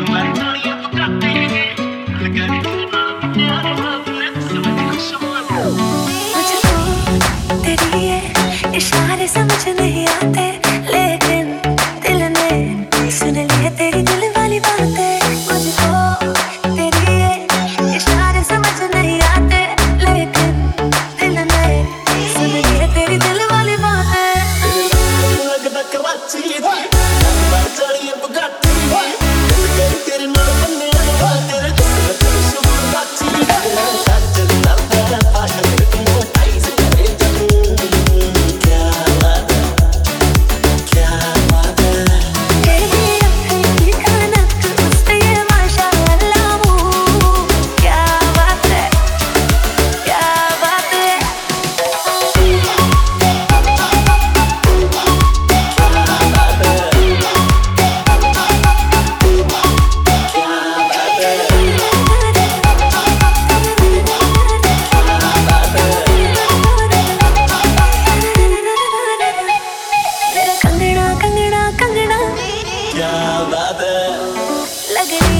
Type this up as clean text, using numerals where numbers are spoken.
इशारे समझ नहीं आते, लेकिन दिल ने सुन लिए तेरी दिल वाली बातें। मुझको तेरी ये इशारे समझ नहीं आते, लेकिन दिल ने सुन लिए तेरी दिल वाली बातें। लगदा कराची दी मैं चढ़ी बुगाटी दिल कर तेरे नाल बन्ने आ तेरे दिल शुभ राची सच दर्द आशा तेरी मोटाई से करे जब क्या बात है तेरी आँखें की खनक उस पे ये माशाअल्लाह क्या बात है, क्या बात है। कंगना कंगना कंगना क्या बात है लग रही